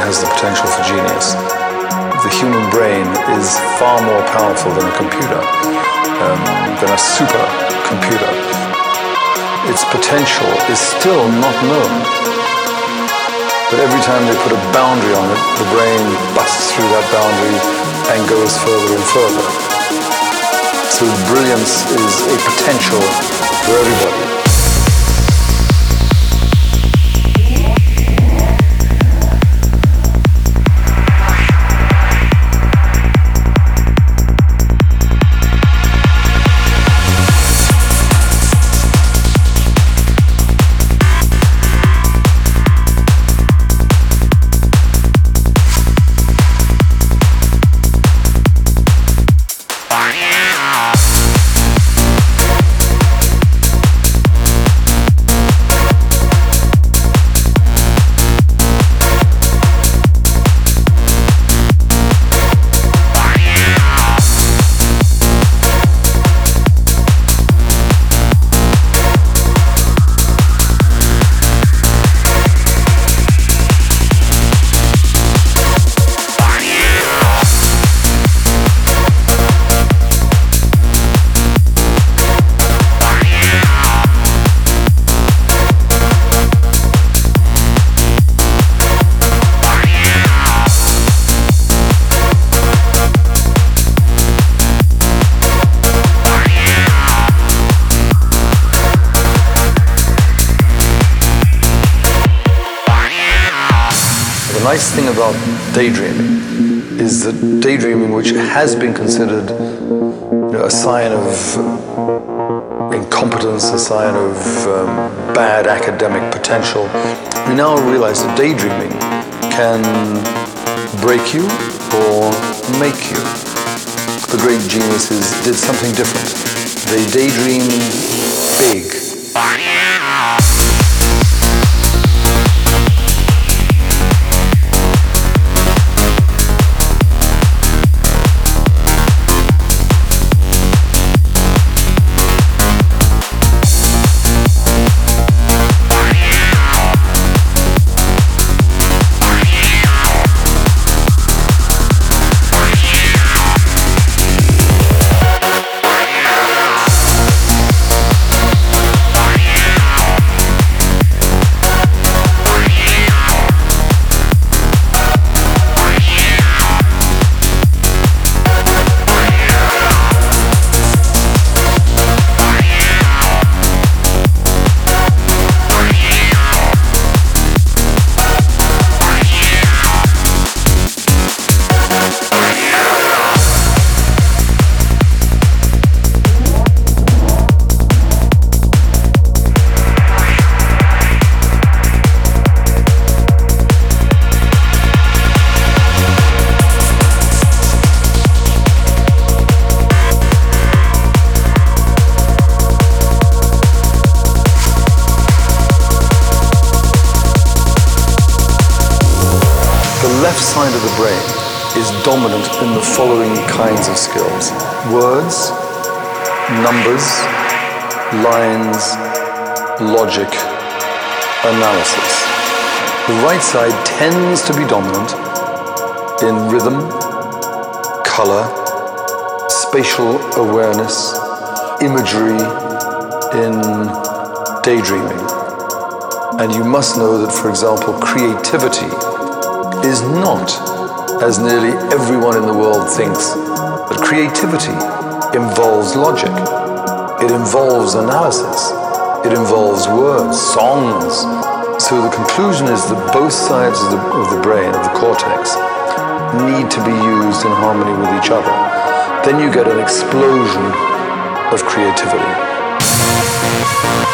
has the potential for genius. The human brain is far more powerful than a computer, than a supercomputer. Its potential is still not known. But every time they put a boundary on it, the brain busts through that boundary and goes further and further. So brilliance is a potential for everybody. The nice thing about daydreaming is that daydreaming, which has been considered a sign of incompetence, a sign of bad academic potential, we now realize that daydreaming can break you or make you. The great geniuses did something different. They daydreamed big. The left side of the brain is dominant in the following kinds of skills: words, numbers, lines, logic, analysis. The right side tends to be dominant in rhythm, color, spatial awareness, imagery, in daydreaming. And you must know that, for example, creativity is not, as nearly everyone in the world thinks, that creativity involves logic. It involves analysis. It involves words, songs. So the conclusion is that both sides of the brain, of the cortex, need to be used in harmony with each other. Then you get an explosion of creativity.